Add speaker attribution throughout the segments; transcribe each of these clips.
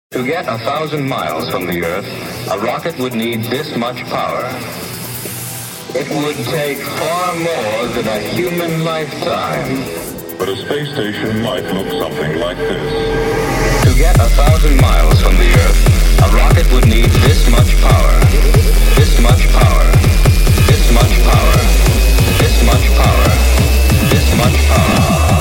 Speaker 1: To get 1,000 miles from the Earth, a rocket would need this much power. It would take far more than a human lifetime.
Speaker 2: But a space station might look something like this.
Speaker 1: To get 1,000 miles from the Earth, a rocket would need this much power. This much power. This much power. This much power. This much power.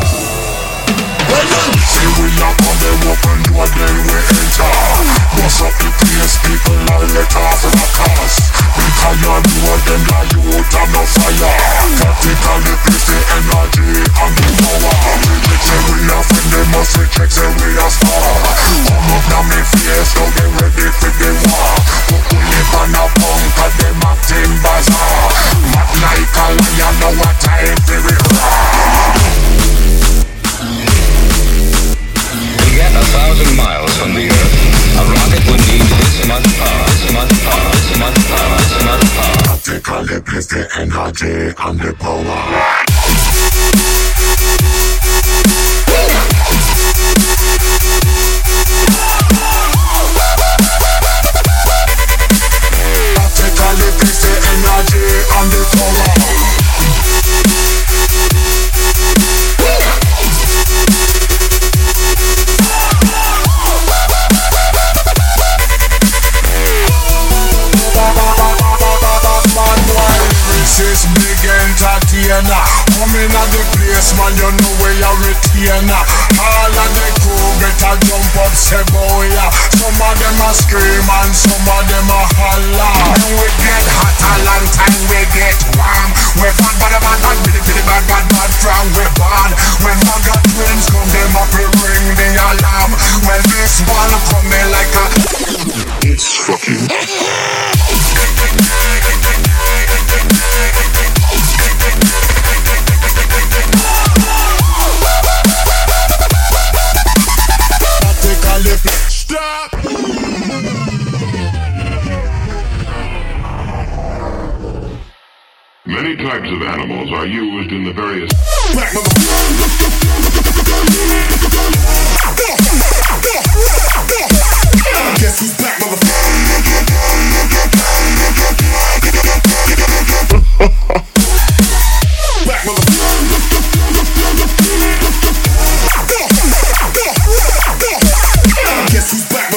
Speaker 3: See we up on them open door, then we enter. Bust up the place, people all let off in a cast. Because you're more than a youth and no fire. Tactically place the energy and the power. Reject say we are friend, they must reject say we are star. Come up now me face, now they ready for the war. But we live on a punk and them acting bazaar. Mad like a lion, know what time for it roar.
Speaker 1: To get 1,000 miles from the Earth, a rocket would need this much power, this much power, this much power, this much power.
Speaker 3: Tactically place the energy and the power. Tactically place the energy and the power. This big entertainer, coming at the place, man, you know where you're retainer. All of the crew better jump up, say boy, yeah. Some of them a scream and some of them a holler. When we get hot a long time, we get warm. We're fat, bad, bitty, bad, from we born. When Maga twins come, them up and ring the alarm. When this one coming like a it's fucking stop!
Speaker 2: Many types of animals are used in the various...
Speaker 3: Guess who's back, Guess who's back,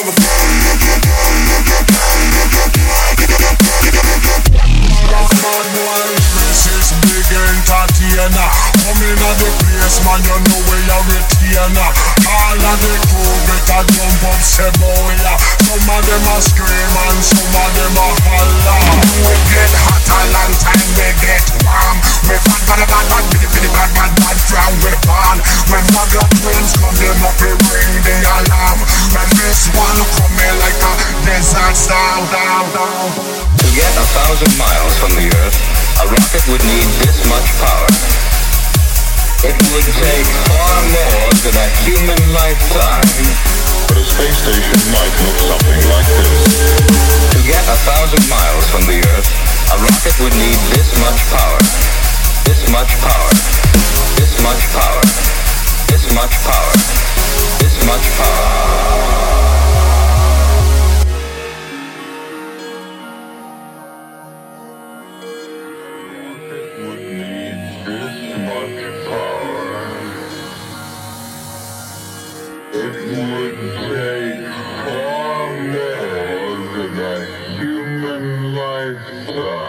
Speaker 3: This is big entertainer. Coming at the place, man, you know where you're retainer. All of the crew better jump up, say boy, yeah. Some of them a scream and some of them a holler. We get hot a long time, we get warm. We fat, bad, bitty, bad, from we born. When Maga twins come, them up and ring the alarm. When this one coming like a desert storm, down.
Speaker 1: To get 1,000 miles from the Earth, a rocket would need this much power. It would take far more than a human lifetime.
Speaker 2: But a space station might look something like this.
Speaker 1: To get 1,000 miles from the Earth, a rocket would need this much power. This much power. This much power. This much power. This much power.
Speaker 2: It would take far more than a human lifetime.